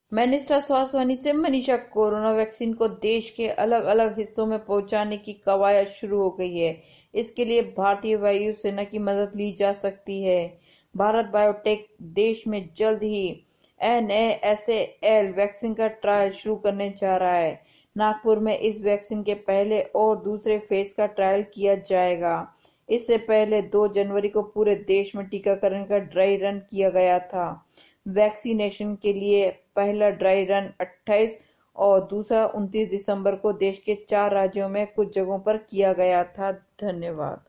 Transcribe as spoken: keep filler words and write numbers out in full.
Minister स्वास्थ्य वाणी से Manisha. Corona vaccine को देश के अलग अलग हिस्सों में पहुंचाने की कवायद शुरू हो गई है। इसके लिए भारतीय वायुसेना की मदद ली जा सकती है। भारत बायोटेक देश में जल्द ही N A S A L vaccine का ट्रायल शुरू करने जा रहा है। नागपुर में इस वैक्सीन के पहले और दूसरे फेज का ट्रायल किया जाएगा। इससे पहले दो जनवरी को पूरे देश में टीकाकरण का ड्राई रन किया गया था। वैक्सीनेशन के लिए पहला ड्राई रन अट्ठाईस और दूसरा उनतीस दिसंबर को देश के चार राज्यों में कुछ जगहों पर किया गया था। धन्यवाद।